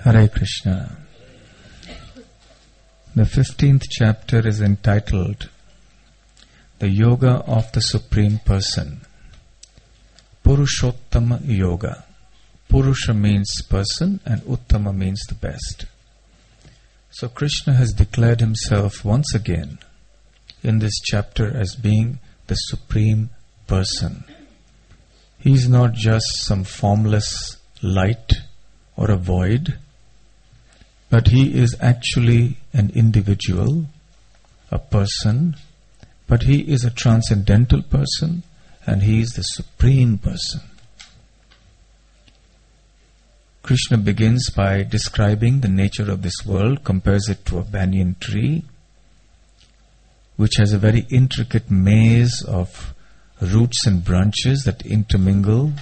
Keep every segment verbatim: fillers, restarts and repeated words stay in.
Hare Krishna. The fifteenth chapter is entitled The Yoga of the Supreme Person. Purushottama Yoga. Purusha means person and Uttama means the best. So Krishna has declared himself once again in this chapter as being the Supreme Person. He is not just some formless light or a void, but he is actually an individual, a person, but he is a transcendental person and he is the Supreme Person. Krishna begins by describing the nature of this world, compares it to a banyan tree, which has a very intricate maze of roots and branches that intermingle.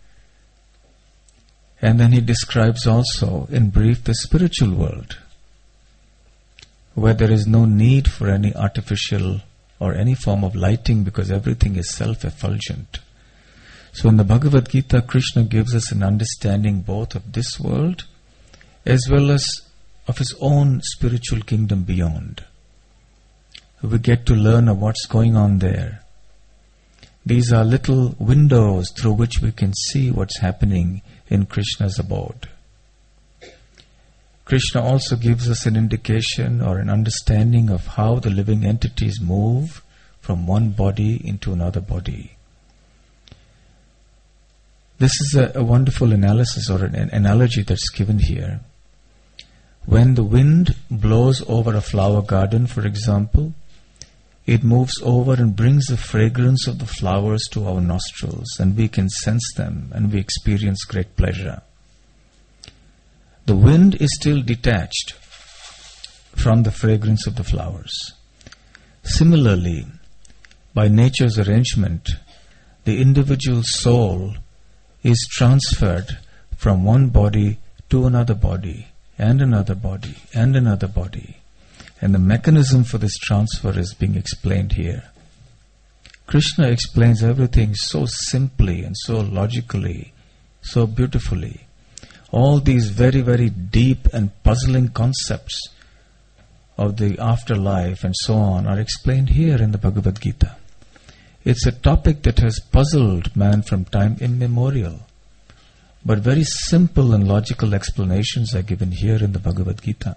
And then he describes also, in brief, the spiritual world, where there is no need for any artificial or any form of lighting because everything is self-effulgent. So in the Bhagavad Gita, Krishna gives us an understanding both of this world as well as of his own spiritual kingdom beyond. We get to learn of what's going on there. These are little windows through which we can see what's happening in Krishna's abode. Krishna also gives us an indication or an understanding of how the living entities move from one body into another body. This is a, a wonderful analysis or an, an analogy that's given here. When the wind blows over a flower garden, for example, it moves over and brings the fragrance of the flowers to our nostrils, and we can sense them and we experience great pleasure. The wind is still detached from the fragrance of the flowers. Similarly, by nature's arrangement, the individual soul is transferred from one body to another body, and another body, and another body. And the mechanism for this transfer is being explained here. Krishna explains everything so simply and so logically, so beautifully. All these very, very deep and puzzling concepts of the afterlife and so on are explained here in the Bhagavad Gita. It's a topic that has puzzled man from time immemorial. But very simple and logical explanations are given here in the Bhagavad Gita.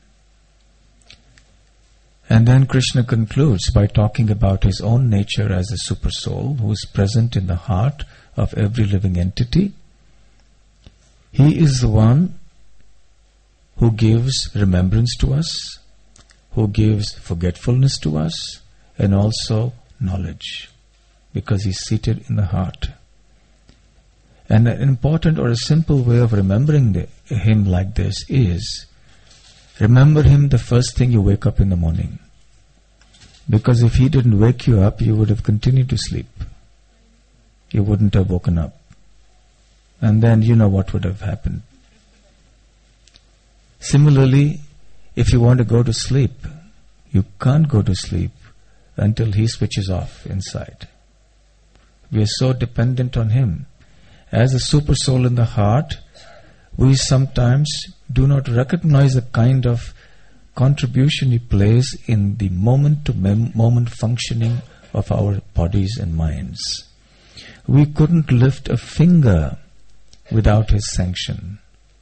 And then Krishna concludes by talking about his own nature as a super soul who is present in the heart of every living entity. He is the one who gives remembrance to us, who gives forgetfulness to us, and also knowledge, because he's seated in the heart. And an important or a simple way of remembering the, him like this is, remember him the first thing you wake up in the morning. Because if he didn't wake you up, you would have continued to sleep. You wouldn't have woken up. And then you know what would have happened. Similarly, if you want to go to sleep, you can't go to sleep until he switches off inside. We are so dependent on him. As a super soul in the heart, we sometimes do not recognize the kind of contribution he plays in the moment-to-moment functioning of our bodies and minds. We couldn't lift a finger without his sanction,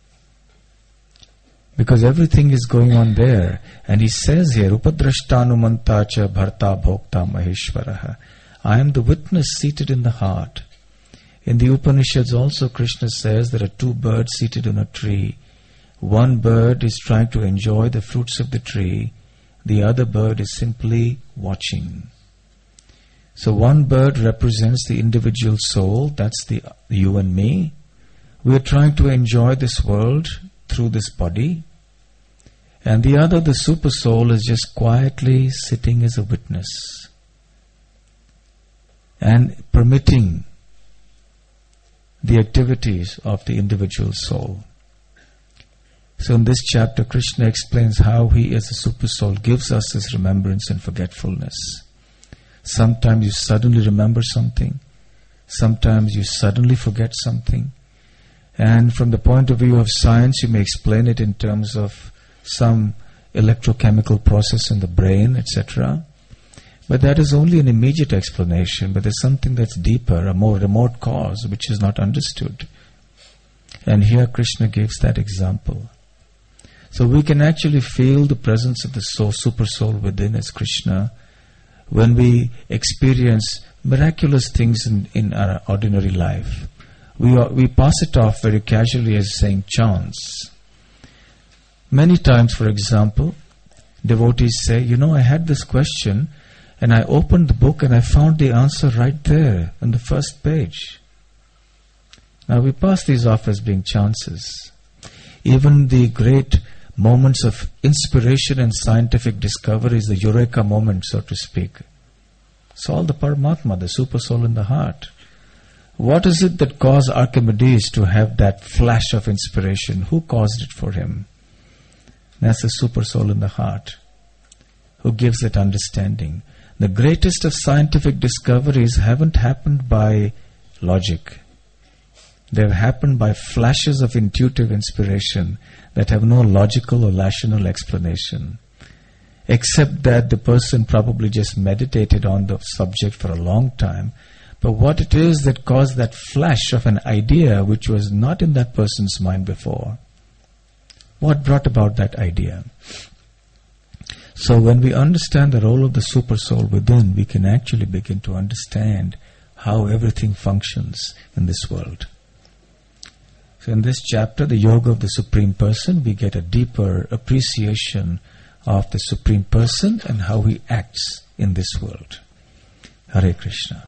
because everything is going on there. And he says here, Upadrashtanumantacha bharta bhokta maheshwaraha. I am the witness seated in the heart. In the Upanishads also Krishna says there are two birds seated on a tree. One bird is trying to enjoy the fruits of the tree. The other bird is simply watching. So one bird represents the individual soul, that's the you and me. We are trying to enjoy this world through this body. And the other, the super soul, is just quietly sitting as a witness and permitting the activities of the individual soul. So in this chapter, Krishna explains how he as a super soul gives us his remembrance and forgetfulness. Sometimes you suddenly remember something. Sometimes you suddenly forget something. And from the point of view of science, you may explain it in terms of some electrochemical process in the brain, et cetera. But that is only an immediate explanation, but there's something that's deeper, a more remote cause, which is not understood. And here Krishna gives that example. So we can actually feel the presence of the soul, super soul within as Krishna when we experience miraculous things in, in our ordinary life. We, are, we pass it off very casually as saying chance. Many times, for example, devotees say, you know, I had this question and I opened the book and I found the answer right there on the first page. Now we pass these off as being chances. Even the great moments of inspiration and scientific discovery is the eureka moment, so to speak. It's all the Paramatma, the super soul in the heart. What is it that caused Archimedes to have that flash of inspiration? Who caused it for him? That's the super soul in the heart, who gives it understanding. The greatest of scientific discoveries haven't happened by logic. They've happened by flashes of intuitive inspiration that have no logical or rational explanation, except that the person probably just meditated on the subject for a long time. But what it is that caused that flash of an idea which was not in that person's mind before? What brought about that idea? So when we understand the role of the super soul within, we can actually begin to understand how everything functions in this world. So in this chapter, the Yoga of the Supreme Person, we get a deeper appreciation of the Supreme Person and how he acts in this world. Hare Krishna.